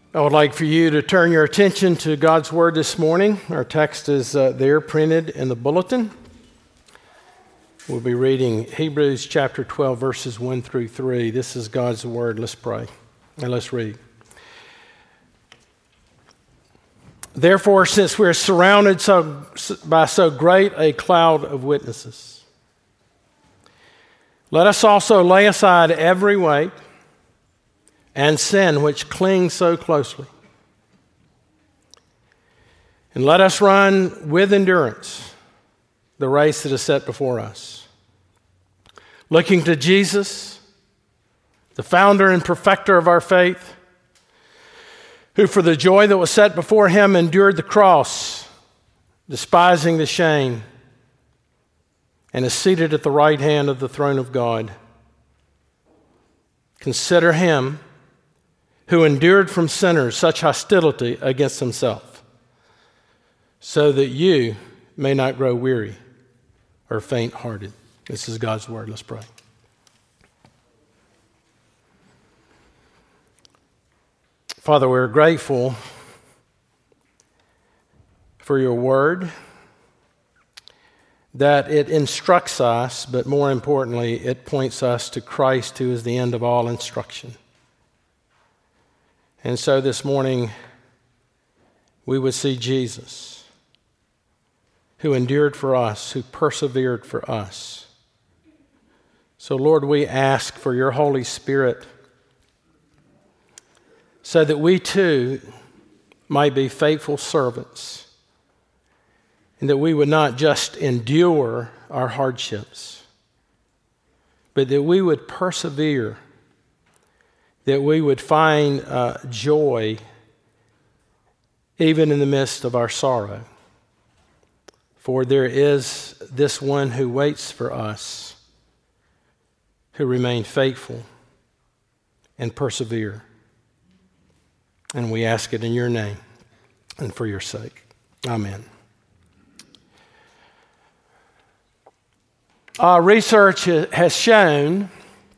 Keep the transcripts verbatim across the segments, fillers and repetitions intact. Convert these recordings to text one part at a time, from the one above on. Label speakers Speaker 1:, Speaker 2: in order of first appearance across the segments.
Speaker 1: I would like for you to turn your attention to God's Word this morning. Our text is uh, there printed in the bulletin. We'll be reading Hebrews chapter twelve, verses one through three. This is God's Word. Let's pray and let's read. Therefore, since we are surrounded so, by so great a cloud of witnesses, let us also lay aside every weight and sin which clings so closely. And let us run with endurance the race that is set before us, looking to Jesus, the founder and perfecter of our faith, who for the joy that was set before him endured the cross, despising the shame, and is seated at the right hand of the throne of God. Consider him who endured from sinners such hostility against himself, so that you may not grow weary or faint-hearted. This is God's word. Let's pray. Father, we're grateful for your word, that it instructs us, but more importantly, it points us to Christ, who is the end of all instruction. And so this morning, we would see Jesus, who endured for us, who persevered for us. So, Lord, we ask for your Holy Spirit so that we too might be faithful servants, and that we would not just endure our hardships, but that we would persevere, that we would find uh, joy even in the midst of our sorrow. For there is this one who waits for us, who remain faithful and persevere. And we ask it in your name and for your sake. Amen. Uh, research has shown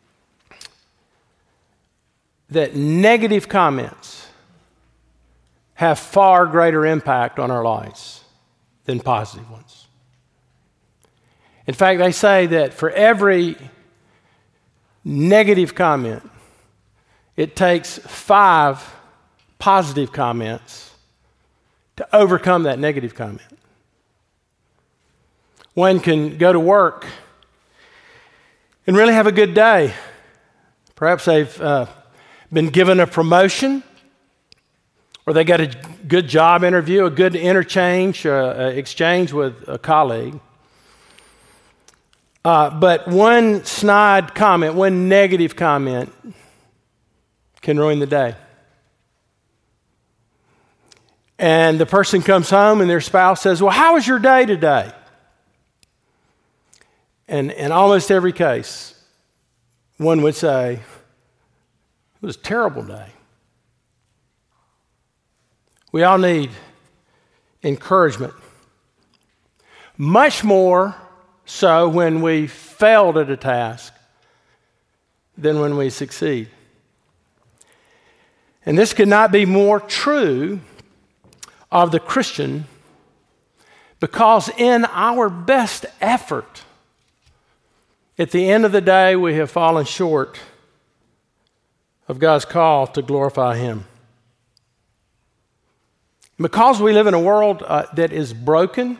Speaker 1: that negative comments have far greater impact on our lives than positive ones. In fact, they say that for every negative comment, it takes five positive comments to overcome that negative comment. One can go to work and really have a good day. Perhaps they've uh, been given a promotion, or they got a good job interview, a good interchange, uh, exchange with a colleague. Uh, but one snide comment, one negative comment can ruin the day. And the person comes home and their spouse says, well, how was your day today? And in almost every case, one would say, it was a terrible day. We all need encouragement. Much more so when we failed at a task than when we succeed. And this could not be more true of the Christian, because in our best effort, at the end of the day, we have fallen short of God's call to glorify him. Because we live in a world uh, that is broken,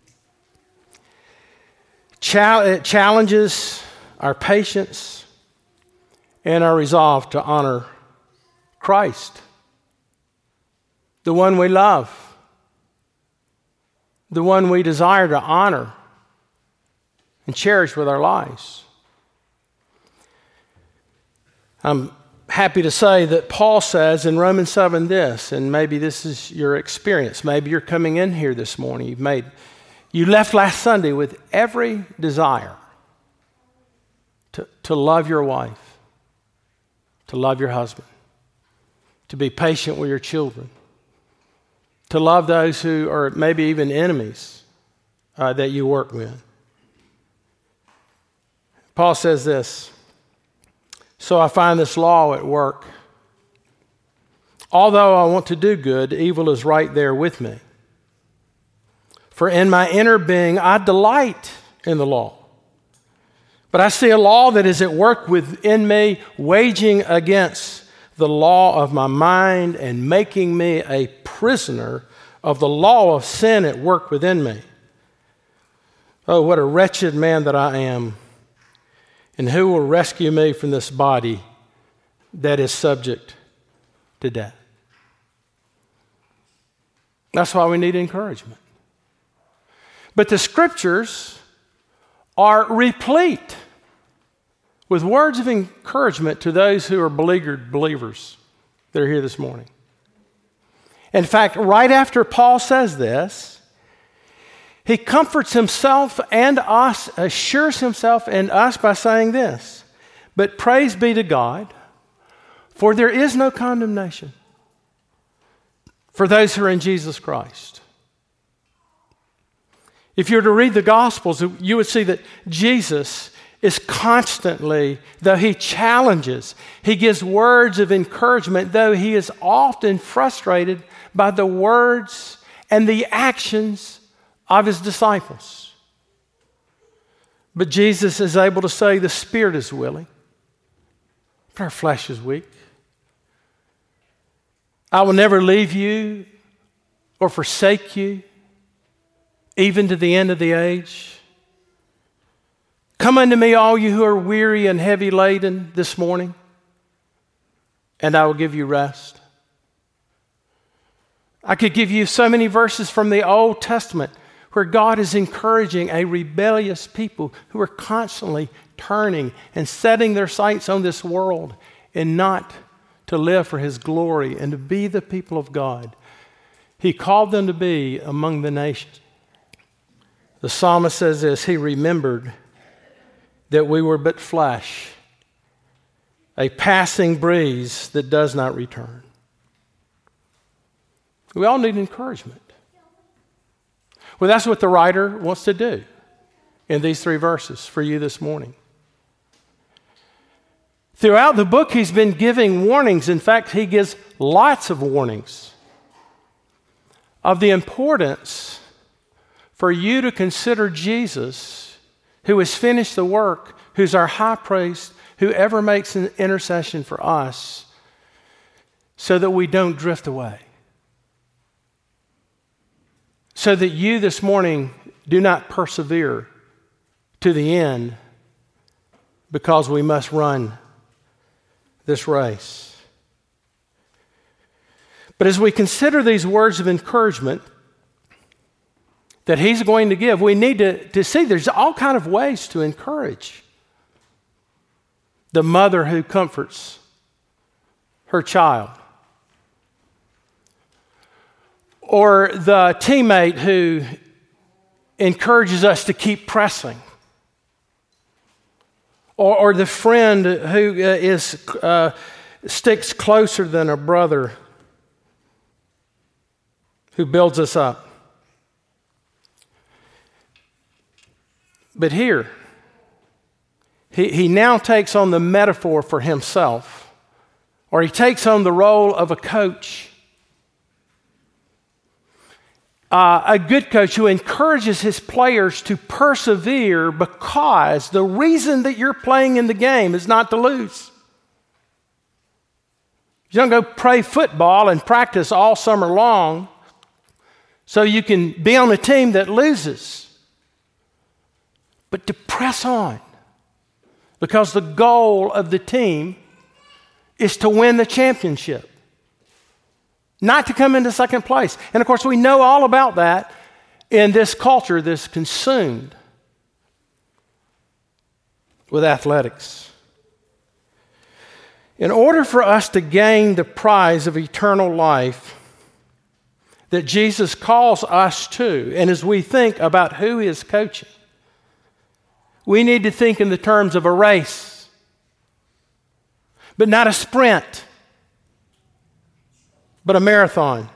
Speaker 1: cha- it challenges our patience and our resolve to honor Christ, the one we love, the one we desire to honor and cherish with our lives. I'm happy to say that Paul says in Romans seven this, and maybe this is your experience. Maybe you're coming in here this morning. You've made, you left last Sunday with every desire to, to love your wife, to love your husband, to be patient with your children, to love those who are maybe even enemies uh, that you work with. Paul says this, so I find this law at work. Although I want to do good, evil is right there with me. For in my inner being, I delight in the law. But I see a law that is at work within me, waging against the law of my mind and making me a prisoner of the law of sin at work within me. Oh, what a wretched man that I am. And who will rescue me from this body that is subject to death? That's why we need encouragement. But the scriptures are replete with words of encouragement to those who are beleaguered believers that are here this morning. In fact, right after Paul says this, he comforts himself and us, assures himself and us by saying this, but praise be to God, for there is no condemnation for those who are in Jesus Christ. If you were to read the Gospels, you would see that Jesus is constantly, though he challenges, he gives words of encouragement, though he is often frustrated by the words and the actions of his disciples. But Jesus is able to say the spirit is willing, but our flesh is weak. I will never leave you or forsake you, even to the end of the age. Come unto me, all you who are weary and heavy laden this morning, and I will give you rest. I could give you so many verses from the Old Testament where God is encouraging a rebellious people who are constantly turning and setting their sights on this world and not to live for his glory and to be the people of God. He called them to be among the nations. The psalmist says this, he remembered that we were but flesh, a passing breeze that does not return. We all need encouragement. Well, that's what the writer wants to do in these three verses for you this morning. Throughout the book, he's been giving warnings. In fact, he gives lots of warnings of the importance for you to consider Jesus, who has finished the work, who's our high priest, who ever makes an intercession for us, so that we don't drift away. So that you this morning do not persevere to the end, because we must run this race. But as we consider these words of encouragement that he's going to give, we need to, to see there's all kind of ways to encourage the mother who comforts her child, or the teammate who encourages us to keep pressing, or, or the friend who is uh, sticks closer than a brother who builds us up. But here, he, he now takes on the metaphor for himself, or he takes on the role of a coach. Uh, a good coach who encourages his players to persevere, because the reason that you're playing in the game is not to lose. You don't go play football and practice all summer long so you can be on a team that loses, but to press on, because the goal of the team is to win the championship, not to come into second place. And of course, we know all about that in this culture that's consumed with athletics. In order for us to gain the prize of eternal life that Jesus calls us to, and as we think about who is coaching, we need to think in the terms of a race, but not a sprint, but a marathon.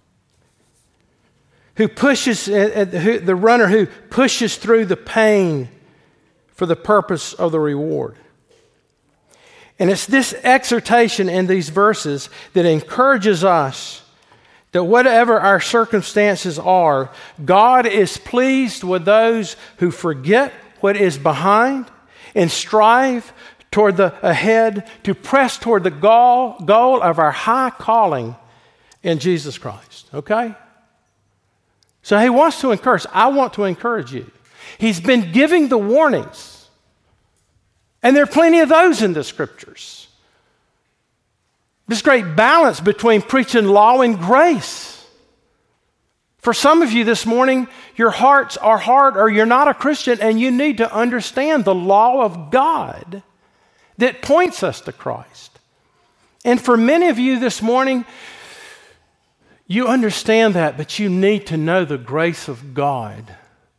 Speaker 1: Who pushes, the runner who pushes through the pain for the purpose of the reward. And it's this exhortation in these verses that encourages us that whatever our circumstances are, God is pleased with those who forget what is behind and strive toward the ahead to press toward the goal, goal of our high calling in Jesus Christ. Okay? So he wants to encourage. I want to encourage you. He's been giving the warnings. And there are plenty of those in the scriptures. This great balance between preaching law and grace. For some of you this morning, your hearts are hard or you're not a Christian and you need to understand the law of God that points us to Christ. And for many of you this morning, you understand that, but you need to know the grace of God.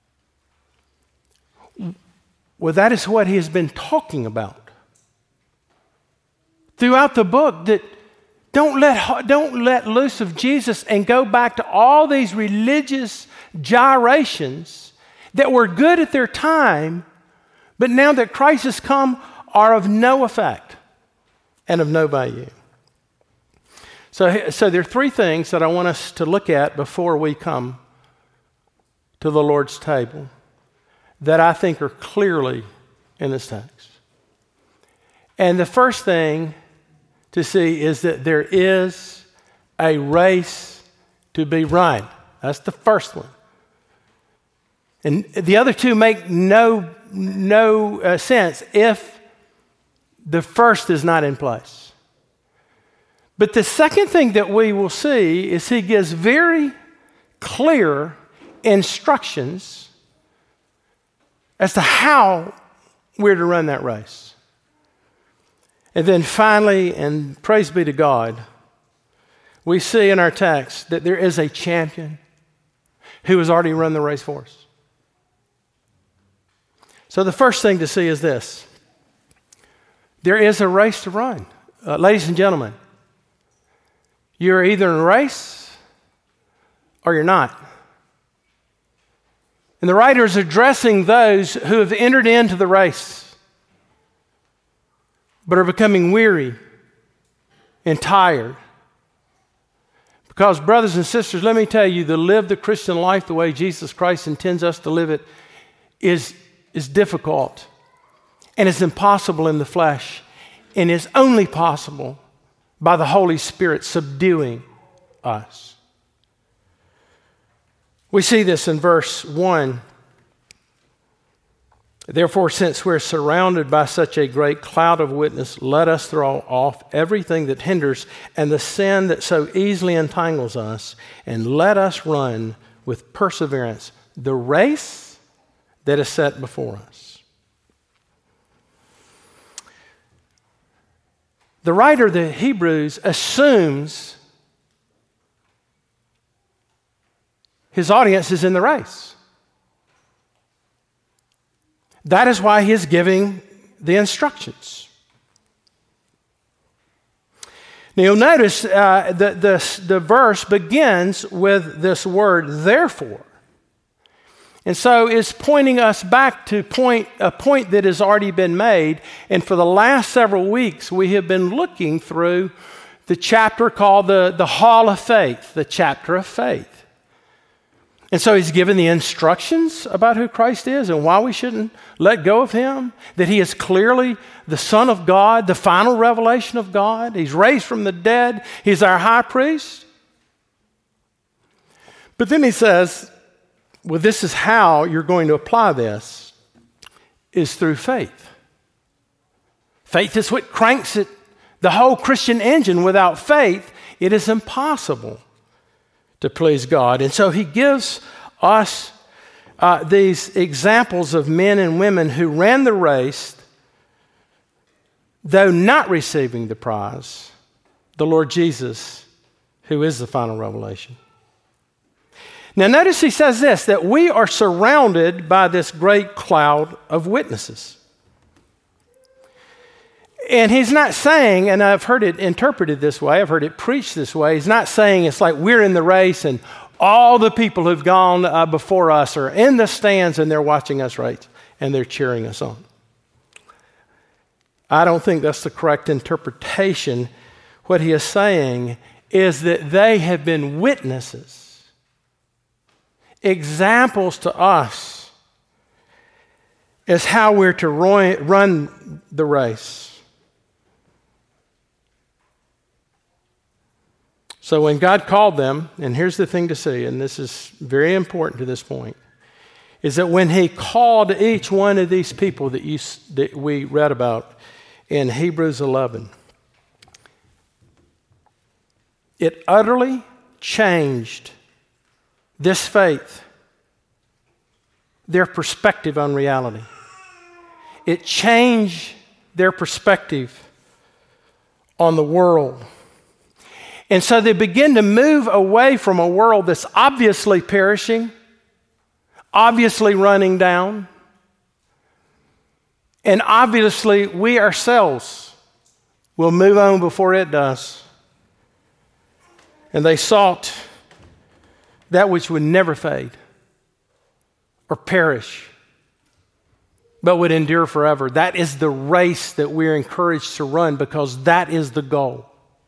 Speaker 1: Well, that is what he has been talking about throughout the book, that don't let, don't let loose of Jesus and go back to all these religious gyrations that were good at their time, but now that Christ has come, are of no effect and of no value. So, so there are three things that I want us to look at before we come to the Lord's table that I think are clearly in this text. And the first thing to see is that there is a race to be run. That's the first one. And the other two make no, no uh, sense if the first is not in place. But the second thing that we will see is he gives very clear instructions as to how we're to run that race. And then finally, and praise be to God, we see in our text that there is a champion who has already run the race for us. So the first thing to see is this. There is a race to run. Uh, ladies and gentlemen, you're either in a race or you're not. And the writer is addressing those who have entered into the race but are becoming weary and tired. Because, brothers and sisters, let me tell you, to live the Christian life the way Jesus Christ intends us to live it is, is difficult and it's impossible in the flesh, and is only possible by the Holy Spirit subduing us. We see this in verse one. Therefore, since we're surrounded by such a great cloud of witness, let us throw off everything that hinders and the sin that so easily entangles us, and let us run with perseverance the race that is set before us. The writer of the Hebrews assumes his audience is in the race. That is why he is giving the instructions. Now you'll notice uh, that the, the verse begins with this word, therefore. And so it's pointing us back to point, a point that has already been made. And for the last several weeks, we have been looking through the chapter called the, the Hall of Faith, the chapter of faith. And so he's given the instructions about who Christ is and why we shouldn't let go of him, that he is clearly the Son of God, the final revelation of God. He's raised from the dead. He's our high priest. But then he says, well, this is how you're going to apply this, is through faith. Faith is what cranks it, the whole Christian engine. Without faith, it is impossible to please God. And so he gives us uh, these examples of men and women who ran the race, though not receiving the prize, the Lord Jesus, who is the final revelation. Now notice he says this, that we are surrounded by this great cloud of witnesses. And he's not saying, and I've heard it interpreted this way, I've heard it preached this way, he's not saying it's like we're in the race and all the people who've gone uh, before us are in the stands and they're watching us race and they're cheering us on. I don't think that's the correct interpretation. What he is saying is that they have been witnesses, examples to us as how we're to run the race. So when God called them, and here's the thing to see, and this is very important to this point, is that when he called each one of these people that, you, that we read about in Hebrews eleven, it utterly changed this faith, their perspective on reality. It changed their perspective on the world. And so they begin to move away from a world that's obviously perishing, obviously running down, and obviously we ourselves will move on before it does. And they sought that which would never fade or perish, but would endure forever. That is the race that we're encouraged to run, because that is the goal.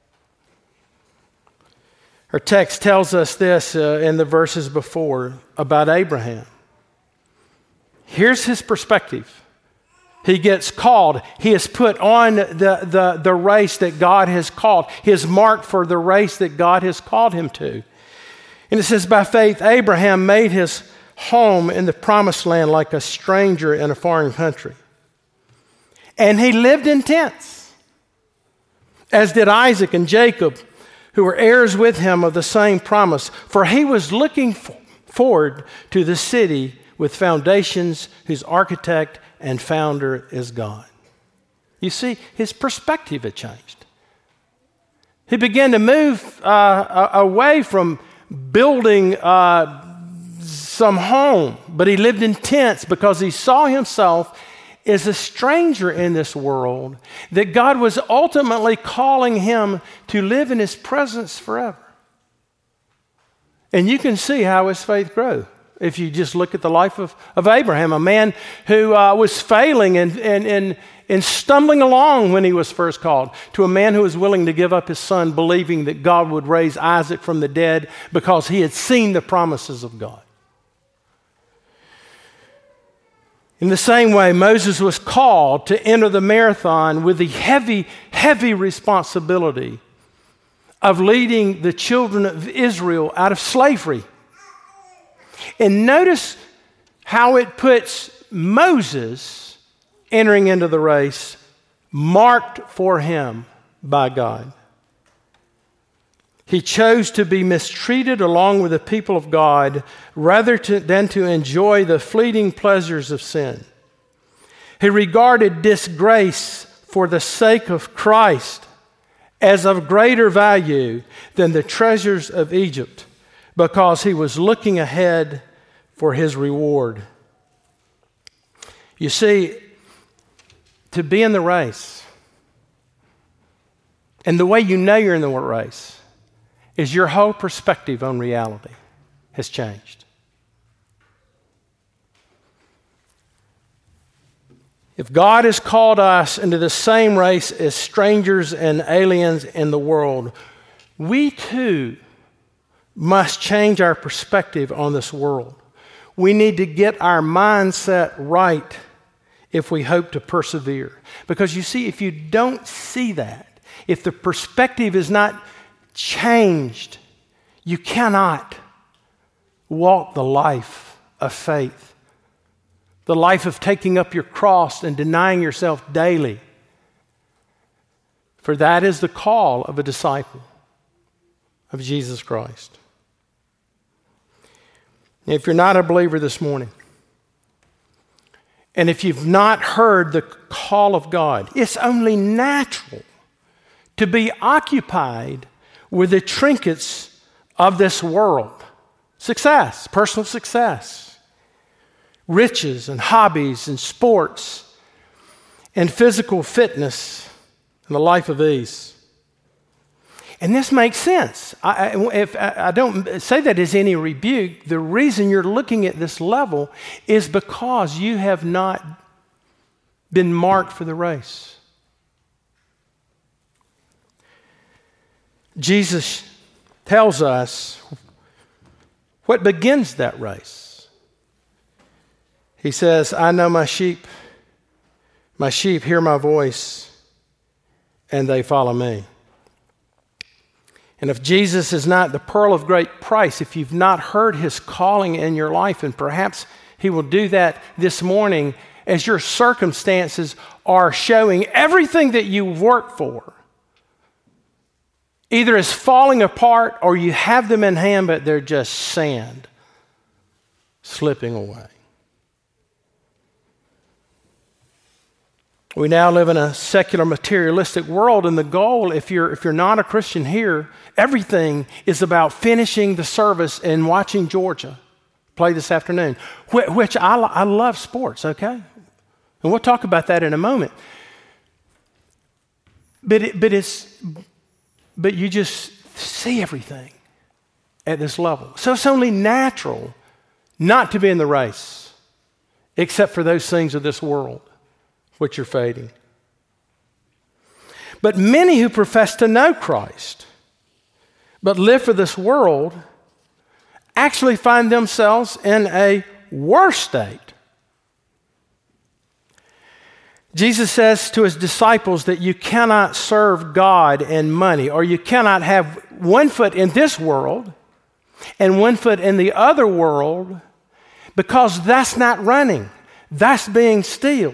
Speaker 1: Our text tells us this uh, in the verses before about Abraham. Here's his perspective. He gets called. He is put on the, the, the race that God has called. He is marked for the race that God has called him to. And it says, by faith, Abraham made his home in the promised land like a stranger in a foreign country. And he lived in tents, as did Isaac and Jacob, who were heirs with him of the same promise. For he was looking forward to the city with foundations, whose architect and founder is God. You see, his perspective had changed. He began to move uh, away from building uh, some home, but he lived in tents because he saw himself as a stranger in this world, that God was ultimately calling him to live in his presence forever. And you can see how his faith grew if you just look at the life of, of Abraham, a man who uh, was failing and, and, and, and stumbling along when he was first called, to a man who was willing to give up his son, believing that God would raise Isaac from the dead because he had seen the promises of God. In the same way, Moses was called to enter the marathon with the heavy, heavy responsibility of leading the children of Israel out of slavery. And notice how it puts Moses entering into the race marked for him by God. He chose to be mistreated along with the people of God rather to, than to enjoy the fleeting pleasures of sin. He regarded disgrace for the sake of Christ as of greater value than the treasures of Egypt, because he was looking ahead for his reward. You see, to be in the race, and the way you know you're in the race, is your whole perspective on reality has changed. If God has called us into the same race as strangers and aliens in the world, we too must change our perspective on this world. We need to get our mindset right if we hope to persevere. Because you see, if you don't see that, if the perspective is not changed, you cannot walk the life of faith, the life of taking up your cross and denying yourself daily. For that is the call of a disciple of Jesus Christ. If you're not a believer this morning, and if you've not heard the call of God, it's only natural to be occupied with the trinkets of this world. Success, personal success, riches and hobbies and sports and physical fitness and the life of ease. And this makes sense. I, if, I don't say that as any rebuke. The reason you're looking at this level is because you have not been marked for the race. Jesus tells us what begins that race. He says, I know my sheep. My sheep hear my voice, and they follow me. And if Jesus is not the pearl of great price, if you've not heard his calling in your life, and perhaps he will do that this morning as your circumstances are showing everything that you worked for either is falling apart or you have them in hand, but they're just sand slipping away. We now live in a secular, materialistic world, and the goal, if you're if you're not a Christian here, everything is about finishing the service and watching Georgia play this afternoon, which, which I, I love sports, okay? And we'll talk about that in a moment. But it, but it's but you just see everything at this level. So it's only natural not to be in the race, except for those things of this world, which are fading. But many who profess to know Christ, but live for this world, actually find themselves in a worse state. Jesus says to his disciples that you cannot serve God and money, or you cannot have one foot in this world and one foot in the other world, because that's not running. That's being still.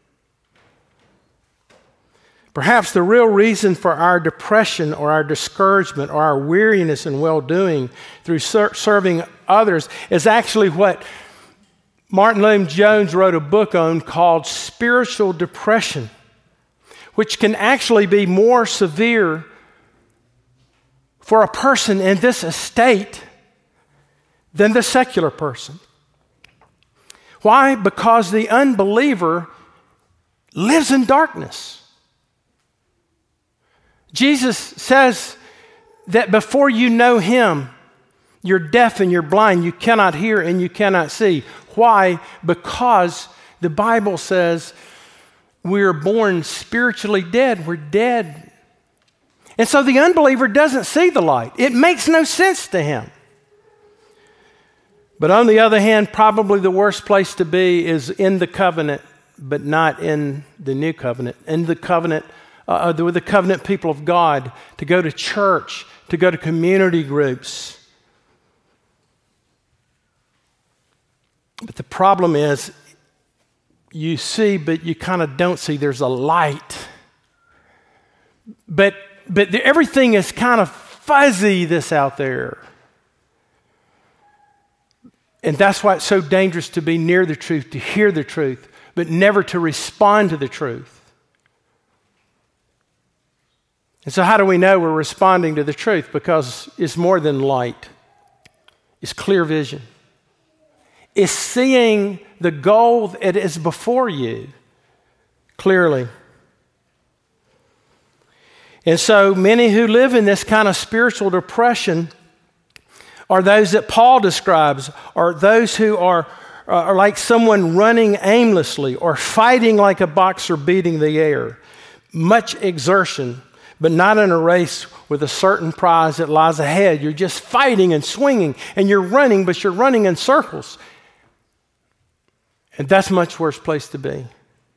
Speaker 1: Perhaps the real reason for our depression or our discouragement or our weariness in well-doing through ser- serving others is actually what Martin Lloyd-Jones wrote a book on called Spiritual Depression, which can actually be more severe for a person in this estate than the secular person. Why? Because the unbeliever lives in darkness. Jesus says that before you know him, you're deaf and you're blind, you cannot hear and you cannot see. Why? Because the Bible says we're born spiritually dead. We're dead. And so the unbeliever doesn't see the light. It makes no sense to him. But on the other hand, probably the worst place to be is in the covenant, but not in the new covenant. In the covenant, uh, with the covenant people of God, to go to church, to go to community groups. But the problem is, you see, but you kind of don't see. There's a light. But but the, everything is kind of fuzzy this out there. And that's why it's so dangerous to be near the truth, to hear the truth, but never to respond to the truth. And so how do we know we're responding to the truth? Because it's more than light. It's clear vision. It's seeing the goal that is before you clearly. And so many who live in this kind of spiritual depression are those that Paul describes, are those who are, are like someone running aimlessly or fighting like a boxer beating the air. Much exertion, but not in a race with a certain prize that lies ahead. You're just fighting and swinging, and you're running, but you're running in circles. And that's a much worse place to be.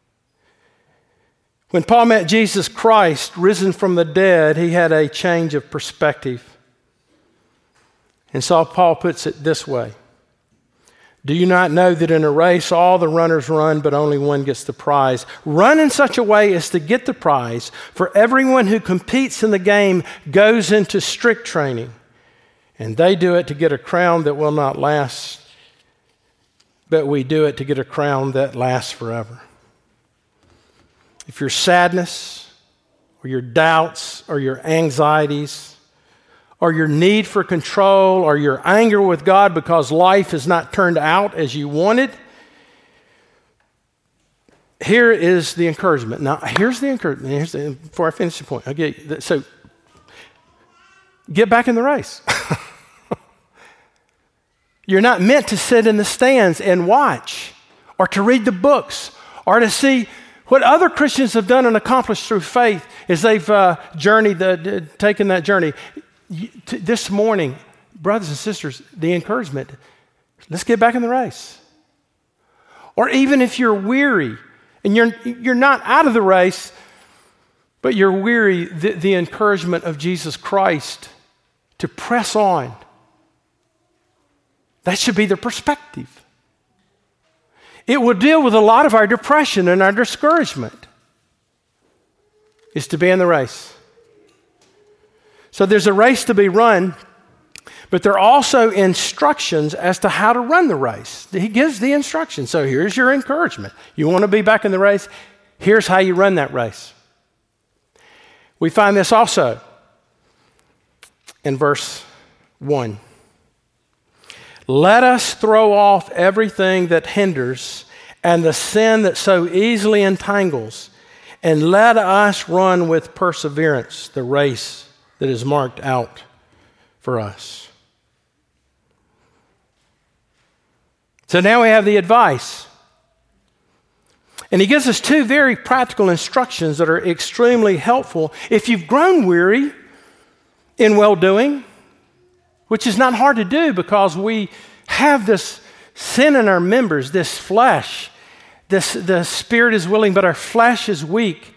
Speaker 1: When Paul met Jesus Christ, risen from the dead, he had a change of perspective. And so Paul puts it this way. Do you not know that in a race all the runners run, but only one gets the prize? Run in such a way as to get the prize, for everyone who competes in the game goes into strict training, and they do it to get a crown that will not last, but we do it to get a crown that lasts forever. If your sadness, or your doubts, or your anxieties, or your need for control, or your anger with God because life has not turned out as you wanted, here is the encouragement. Now, here's the encouragement. Here's the, before I finish the point, I'll get you. So, get back in the race. You're not meant to sit in the stands and watch, or to read the books, or to see what other Christians have done and accomplished through faith. as they've uh, journeyed, the, taken that journey, you, t- this morning, brothers and sisters, the encouragement, let's get back in the race. Or even if you're weary and you're, you're not out of the race, but you're weary, the, the encouragement of Jesus Christ to press on. That should be the perspective. It will deal with a lot of our depression and our discouragement, is to be in the race. So there's a race to be run, but there are also instructions as to how to run the race. He gives the instructions. So here's your encouragement. You want to be back in the race? Here's how you run that race. We find this also in verse one. Let us throw off everything that hinders and the sin that so easily entangles, and let us run with perseverance the race that is marked out for us. So now we have the advice. And he gives us two very practical instructions that are extremely helpful if you've grown weary in well-doing, which is not hard to do because we have this sin in our members, this flesh. This, the spirit is willing, but our flesh is weak.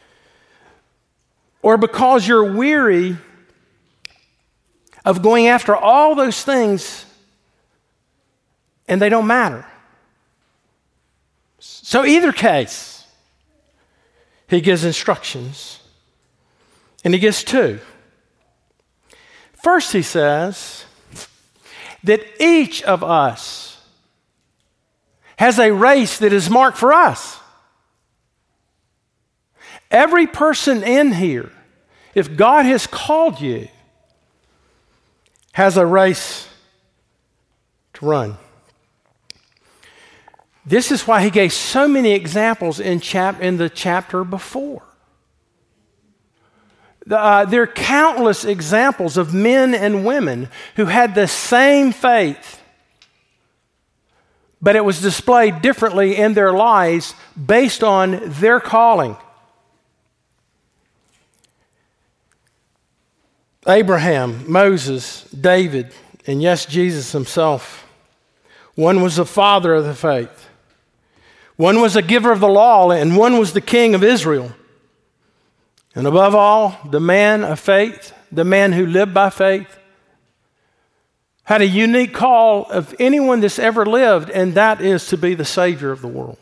Speaker 1: Or because you're weary of going after all those things and they don't matter. So either case, he gives instructions, and he gives two. First, he says that each of us has a race that is marked for us. Every person in here, if God has called you, has a race to run. This is why he gave so many examples in, chap- in the chapter before. The, uh, there are countless examples of men and women who had the same faith, but it was displayed differently in their lives based on their calling. Abraham, Moses, David, and yes, Jesus himself. One was the father of the faith. One was a giver of the law, and one was the king of Israel. And above all, the man of faith, the man who lived by faith, had a unique call of anyone that's ever lived, and that is to be the Savior of the world.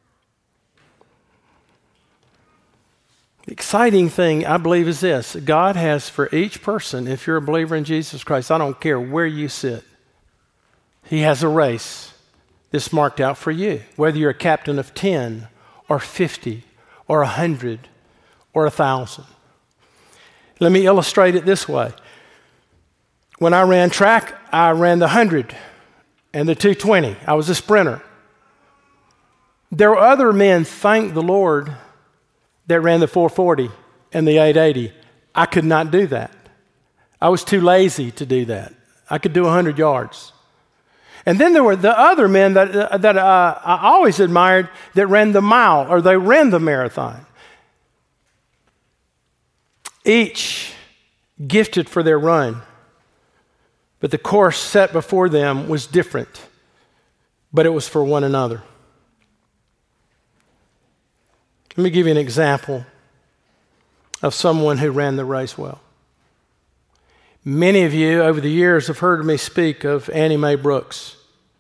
Speaker 1: The exciting thing, I believe, is this. God has for each person, if you're a believer in Jesus Christ, I don't care where you sit, he has a race that's marked out for you, whether you're a captain of ten or fifty or a hundred or a thousand. Let me illustrate it this way. When I ran track, I ran the hundred and the two twenty. I was a sprinter. There were other men, thank the Lord, that ran the four forty and the eight eighty. I could not do that. I was too lazy to do that. I could do one hundred yards. And then there were the other men that, uh, that uh, I always admired that ran the mile or they ran the marathon. Each gifted for their run, but the course set before them was different, but it was for one another. Let me give you an example of someone who ran the race well. Many of you over the years have heard me speak of Annie Mae Brooks.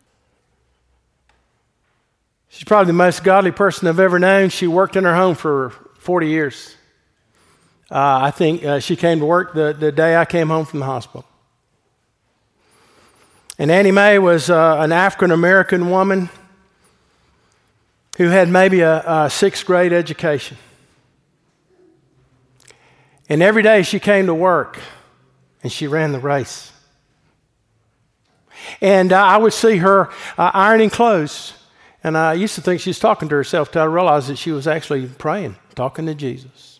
Speaker 1: She's probably the most godly person I've ever known. She worked in her home for forty years. Uh, I think uh, she came to work the, the day I came home from the hospital. And Annie Mae was uh, an African-American woman who had maybe a, a sixth grade education. And every day she came to work and she ran the race. And uh, I would see her uh, ironing clothes. And I used to think she was talking to herself till I realized that she was actually praying, talking to Jesus.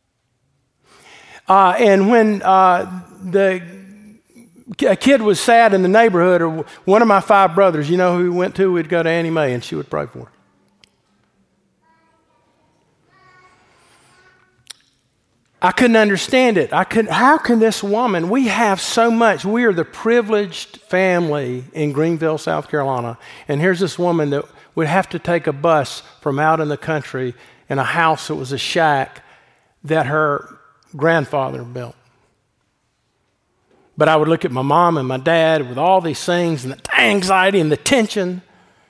Speaker 1: Uh, and when uh, the a kid was sad in the neighborhood, or one of my five brothers, you know who we went to, we'd go to Annie Mae and she would pray for her. I couldn't understand it. I couldn't, how can this woman, we have so much. We are the privileged family in Greenville, South Carolina. And here's this woman that would have to take a bus from out in the country in a house that was a shack that her grandfather built. But I would look at my mom and my dad with all these things and the anxiety and the tension.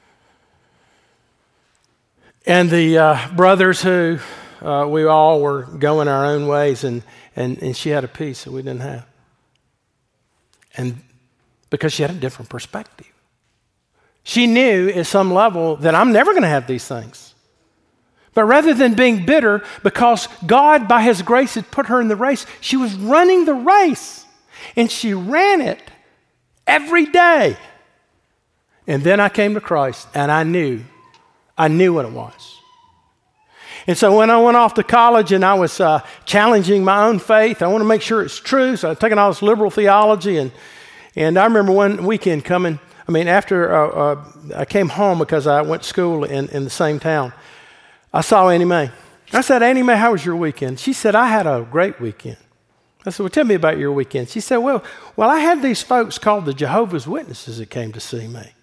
Speaker 1: And the uh, brothers who uh, we all were going our own ways, and, and, and she had a peace that we didn't have. And because she had a different perspective. She knew at some level that I'm never going to have these things. But rather than being bitter, because God, by His grace, had put her in the race, she was running the race. And she ran it every day. And then I came to Christ, and I knew, I knew what it was. And so when I went off to college and I was uh, challenging my own faith, I want to make sure it's true. So I was taking all this liberal theology. And, and I remember one weekend coming, I mean, after uh, uh, I came home because I went to school in, in the same town, I saw Annie Mae. I said, Annie Mae, how was your weekend? She said, I had a great weekend. I said, well, tell me about your weekend. She said, well, well, I had these folks called the Jehovah's Witnesses that came to see me.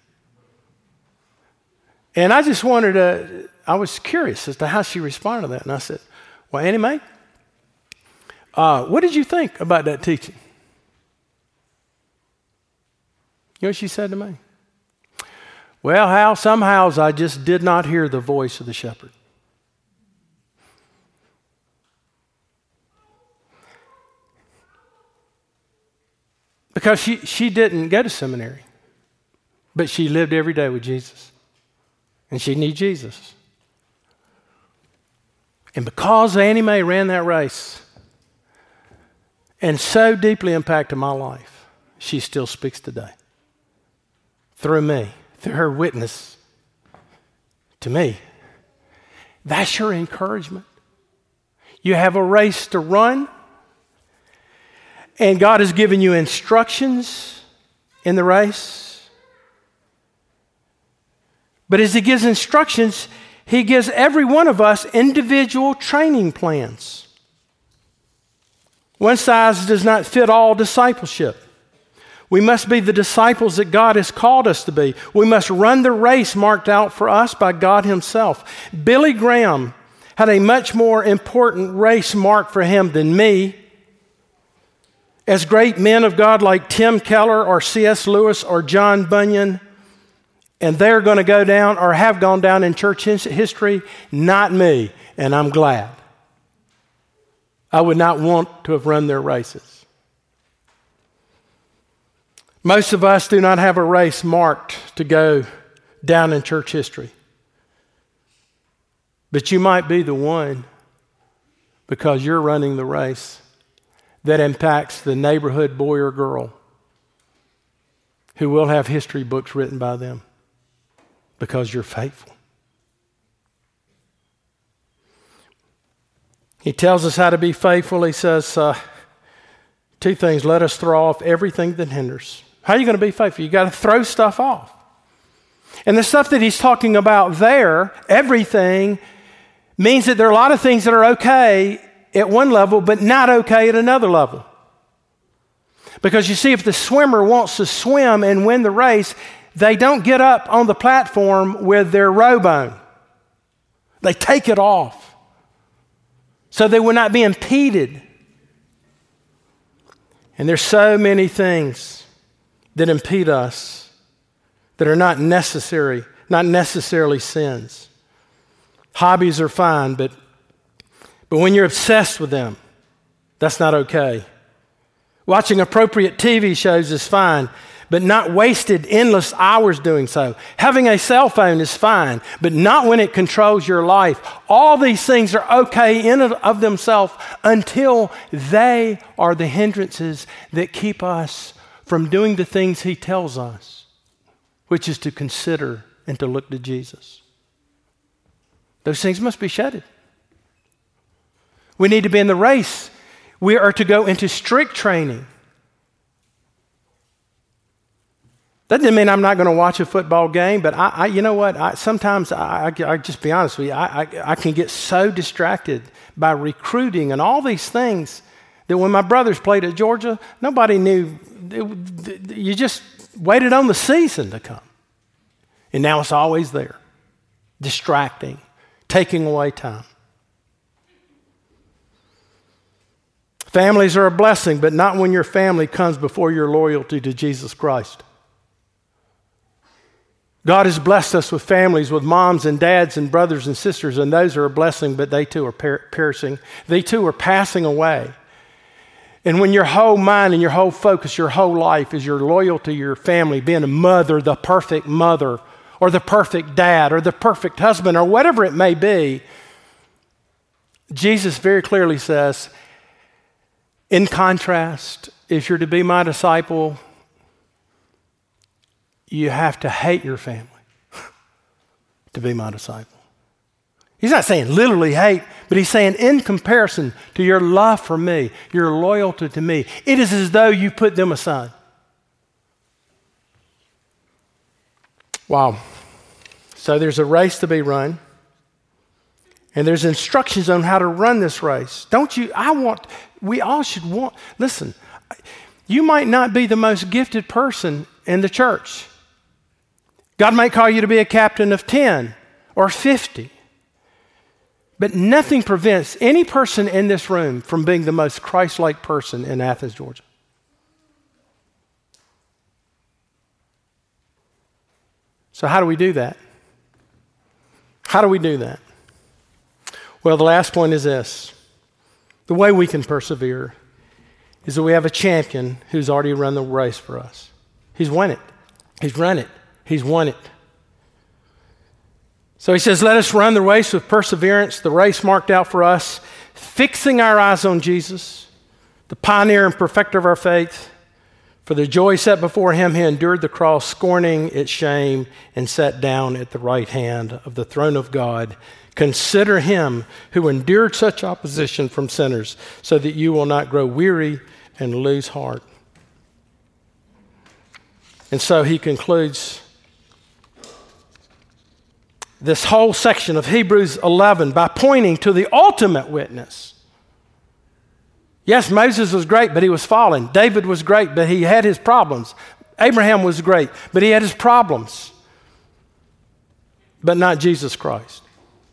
Speaker 1: And I just wanted to, I was curious as to how she responded to that. And I said, well, Annie Mae, uh, what did you think about that teaching? You know what she said to me? Well, Hal, somehow I just did not hear the voice of the shepherd. Because she, she didn't go to seminary, but she lived every day with Jesus. And she needed Jesus. And because Annie Mae ran that race and so deeply impacted my life, she still speaks today. Through me, through her witness to me. That's your encouragement. You have a race to run. And God has given you instructions in the race. But as He gives instructions, He gives every one of us individual training plans. One size does not fit all discipleship. We must be the disciples that God has called us to be. We must run the race marked out for us by God Himself. Billy Graham had a much more important race marked for him than me. As great men of God like Tim Keller or C S Lewis or John Bunyan, and they're going to go down or have gone down in church history, not me, and I'm glad. I would not want to have run their races. Most of us do not have a race marked to go down in church history. But you might be the one, because you're running the race, that impacts the neighborhood boy or girl who will have history books written by them because you're faithful. He tells us how to be faithful. He says uh, two things. Let us throw off everything that hinders. How are you going to be faithful? You got to throw stuff off. And the stuff that he's talking about there, everything, means that there are a lot of things that are okay at one level, but not okay at another level. Because you see, if the swimmer wants to swim and win the race, they don't get up on the platform with their robe on. They take it off so they will not be impeded. And there's so many things that impede us that are not necessary, not necessarily sins. Hobbies are fine, but But when you're obsessed with them, that's not okay. Watching appropriate T V shows is fine, but not wasted endless hours doing so. Having a cell phone is fine, but not when it controls your life. All these things are okay in and of themselves until they are the hindrances that keep us from doing the things He tells us, which is to consider and to look to Jesus. Those things must be shedded. We need to be in the race. We are to go into strict training. That doesn't mean I'm not going to watch a football game, but I, I you know what? I, sometimes I, I, I just be honest with you, I, I, I can get so distracted by recruiting and all these things that when my brothers played at Georgia, nobody knew. It, you just waited on the season to come. And now it's always there, distracting, taking away time. Families are a blessing, but not when your family comes before your loyalty to Jesus Christ. God has blessed us with families, with moms and dads and brothers and sisters, and those are a blessing, but they too are per- perishing. They too are passing away. And when your whole mind and your whole focus, your whole life is your loyalty to your family, being a mother, the perfect mother, or the perfect dad, or the perfect husband, or whatever it may be, Jesus very clearly says, in contrast, if you're to be my disciple, you have to hate your family to be my disciple. He's not saying literally hate, but he's saying in comparison to your love for me, your loyalty to me, it is as though you put them aside. Wow. So there's a race to be run, and there's instructions on how to run this race. Don't you, I want, we all should want, listen, you might not be the most gifted person in the church. God might call you to be a captain of ten or fifty. But nothing prevents any person in this room from being the most Christ-like person in Athens, Georgia. So how do we do that? How do we do that? Well, the last point is this. The way we can persevere is that we have a champion who's already run the race for us. He's won it. He's run it. He's won it. So he says, let us run the race with perseverance, the race marked out for us, fixing our eyes on Jesus, the pioneer and perfecter of our faith. For the joy set before him, he endured the cross, scorning its shame, and sat down at the right hand of the throne of God. Consider him who endured such opposition from sinners, so that you will not grow weary and lose heart. And so he concludes this whole section of Hebrews eleven by pointing to the ultimate witness. Yes, Moses was great, but he was fallen. David was great, but he had his problems. Abraham was great, but he had his problems. But not Jesus Christ.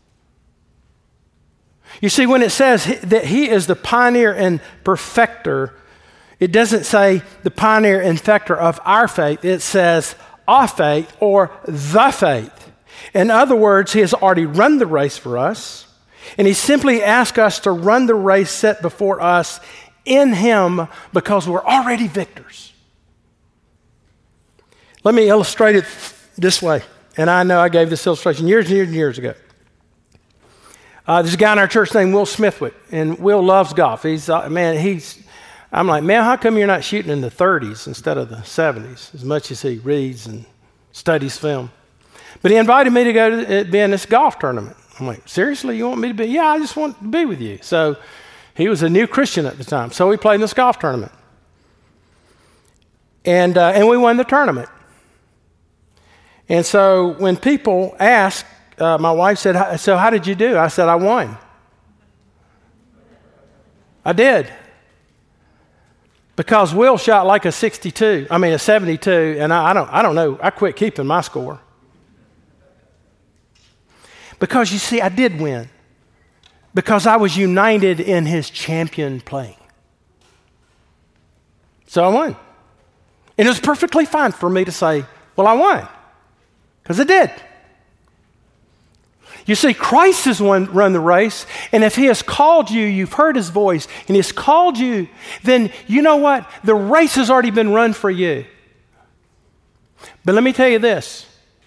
Speaker 1: You see, when it says that he is the pioneer and perfecter, it doesn't say the pioneer and perfecter of our faith. It says our faith or the faith. In other words, he has already run the race for us, and he simply asks us to run the race set before us in him because we're already victors. Let me illustrate it this way, and I know I gave this illustration years and years and years ago. Uh, there's a guy in our church named Will Smithwick, and Will loves golf. He's, uh, man, he's, I'm like, man, how come you're not shooting in the thirties instead of the seventies, as much as he reads and studies film? But he invited me to go to be in this golf tournament. I'm like, seriously, you want me to be? Yeah, I just want to be with you. So he was a new Christian at the time. So we played in this golf tournament. And, uh, and we won the tournament. And so when people asked, uh, my wife said, so how did you do? I said, I won. I did. Because Will shot like a sixty-two, I mean a seventy-two, and I, I don't I don't know, I quit keeping my score. Because you see, I did win. Because I was united in his champion playing. So I won. And it was perfectly fine for me to say, well, I won. Because I did. You see, Christ has won, run the race, and if he has called you, you've heard his voice, and he has called you, then you know what? The race has already been run for you. But let me tell you this.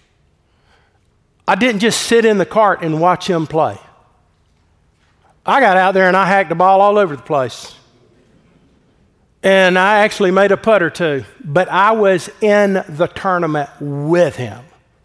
Speaker 1: I didn't just sit in the cart and watch him play. I got out there and I hacked the ball all over the place. And I actually made a putt or two, but I was in the tournament with him.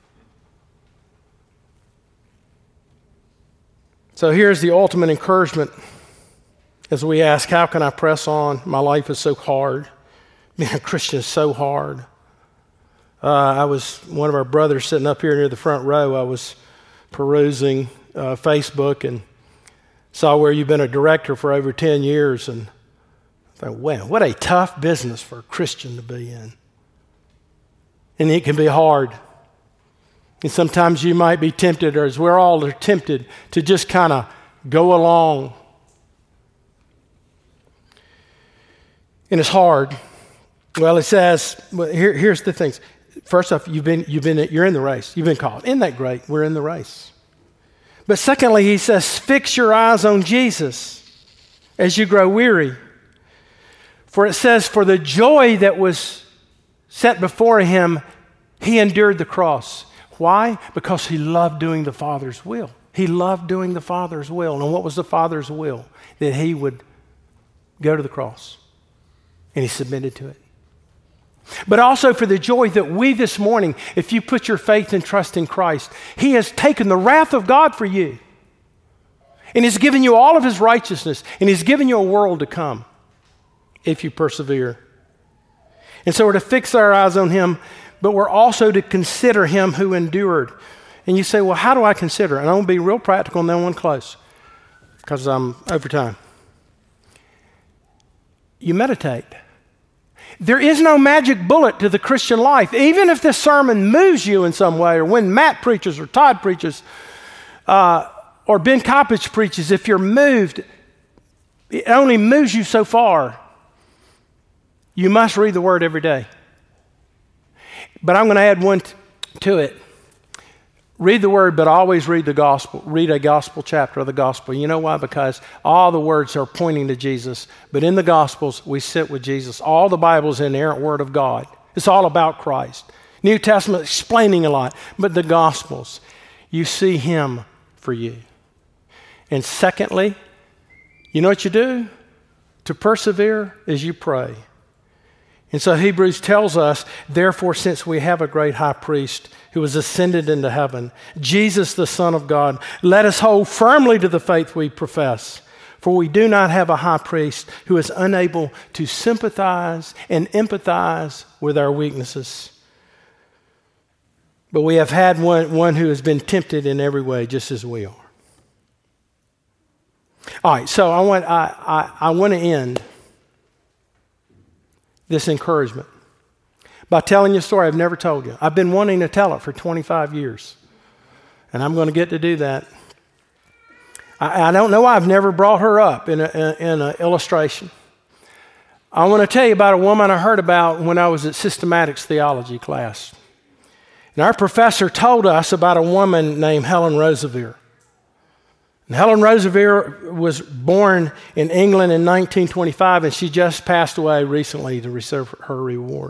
Speaker 1: So here's the ultimate encouragement as we ask, how can I press on? My life is so hard. Being a Christian is so hard. Uh, I was, one of our brothers sitting up here near the front row, I was perusing uh, Facebook and saw where you've been a director for over ten years, and I thought, wow, what a tough business for a Christian to be in. And it can be hard. And sometimes you might be tempted, or as we're all are tempted, to just kind of go along. And it's hard. Well, it says, well, here, here's the things. First off, you've been, you've been, you're in the race. You've been called. Isn't that great? We're in the race. But secondly, he says, fix your eyes on Jesus as you grow weary. For it says, for the joy that was set before him, he endured the cross. Why? Because he loved doing the Father's will. He loved doing the Father's will. And what was the Father's will? That he would go to the cross. And he submitted to it. But also for the joy that we this morning, if you put your faith and trust in Christ, he has taken the wrath of God for you. And he's given you all of his righteousness. And he's given you a world to come if you persevere. And so we're to fix our eyes on him, but we're also to consider him who endured. And you say, well, how do I consider? And I'm going to be real practical and then one close because I'm over time. You meditate. There is no magic bullet to the Christian life. Even if this sermon moves you in some way, or when Matt preaches, or Todd preaches, uh, or Ben Coppage preaches, if you're moved, it only moves you so far. You must read the Word every day. But I'm going to add one t- to it. Read the Word, but always read the Gospel. Read a Gospel chapter of the Gospel. You know why? Because all the words are pointing to Jesus. But in the Gospels, we sit with Jesus. All the Bible is the inerrant Word of God. It's all about Christ. New Testament explaining a lot. But the Gospels, you see Him for you. And secondly, you know what you do? To persevere is you pray. And so Hebrews tells us, therefore, since we have a great high priest who has ascended into heaven, Jesus, the Son of God, let us hold firmly to the faith we profess. For we do not have a high priest who is unable to sympathize and empathize with our weaknesses. But we have had one, one who has been tempted in every way, just as we are. All right, so I want, I, I, I want to end this encouragement by telling you a story I've never told you. I've been wanting to tell it for twenty-five years, and I'm going to get to do that. I, I don't know why I've never brought her up in an illustration. I want to tell you about a woman I heard about when I was at systematics theology class. And our professor told us about a woman named Helen Roseveare. And Helen Roseveare was born in England in nineteen twenty-five, and she just passed away recently to receive her reward.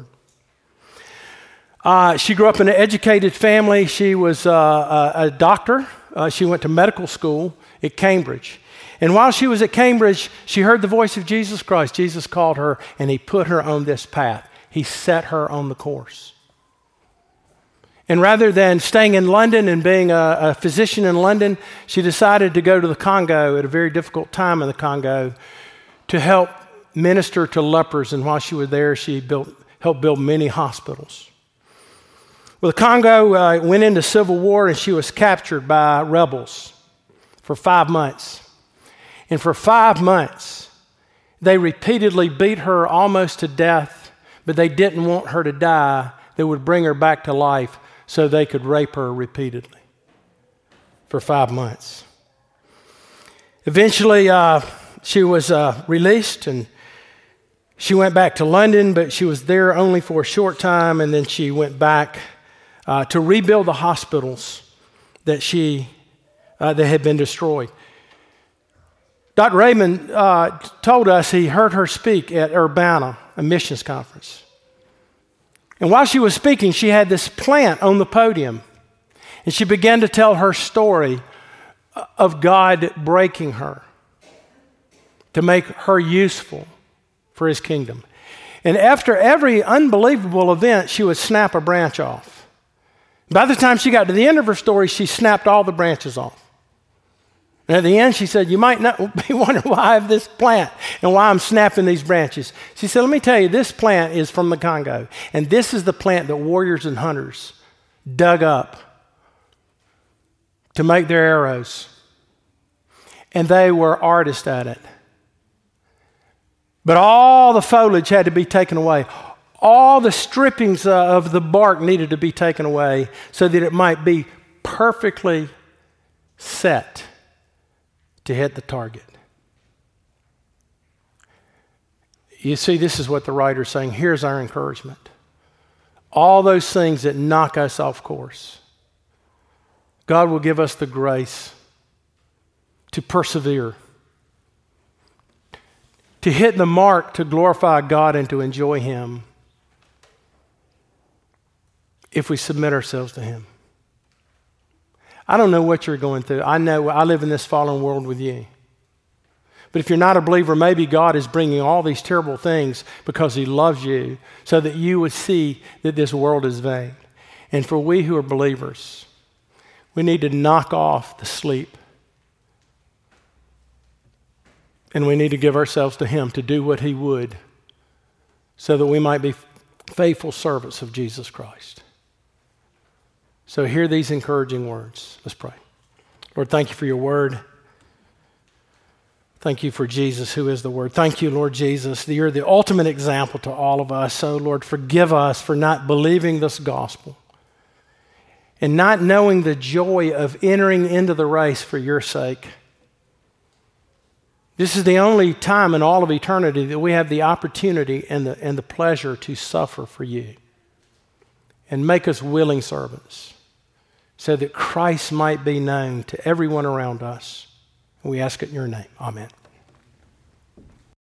Speaker 1: Uh, she grew up in an educated family. She was uh, a, a doctor. Uh, she went to medical school at Cambridge. And while she was at Cambridge, she heard the voice of Jesus Christ. Jesus called her, and he put her on this path. He set her on the course. And rather than staying in London and being a, a physician in London, she decided to go to the Congo at a very difficult time in the Congo to help minister to lepers. And while she was there, she built, helped build many hospitals. Well, the Congo uh, went into civil war, and she was captured by rebels for five months. And for five months, they repeatedly beat her almost to death, but they didn't want her to die. They would bring her back to life so they could rape her repeatedly for five months. Eventually, uh, she was uh, released, and she went back to London, but she was there only for a short time, and then she went back uh, to rebuild the hospitals that she uh, that had been destroyed. Doctor Raymond uh, told us he heard her speak at Urbana, a missions conference. And while she was speaking, she had this plant on the podium. And she began to tell her story of God breaking her to make her useful for his kingdom. And after every unbelievable event, she would snap a branch off. By the time she got to the end of her story, she snapped all the branches off. And at the end, she said, you might not be wondering why I have this plant and why I'm snapping these branches. She said, let me tell you, this plant is from the Congo. And this is the plant that warriors and hunters dug up to make their arrows. And they were artists at it. But all the foliage had to be taken away. All the strippings uh, of the bark needed to be taken away so that it might be perfectly set to hit the target. You see, this is what the writer's saying. Here's our encouragement. All those things that knock us off course, God will give us the grace to persevere, to hit the mark, to glorify God and to enjoy Him if we submit ourselves to Him. I don't know what you're going through. I know I live in this fallen world with you. But if you're not a believer, maybe God is bringing all these terrible things because He loves you so that you would see that this world is vain. And for we who are believers, we need to knock off the sleep. And we need to give ourselves to Him to do what He would so that we might be faithful servants of Jesus Christ. So hear these encouraging words. Let's pray. Lord, thank you for your word. Thank you for Jesus, who is the word. Thank you, Lord Jesus, that you're the ultimate example to all of us. So, Lord, forgive us for not believing this gospel and not knowing the joy of entering into the race for your sake. This is the only time in all of eternity that we have the opportunity and the, and the pleasure to suffer for you. And make us willing servants so that Christ might be known to everyone around us. We ask it in your name. Amen.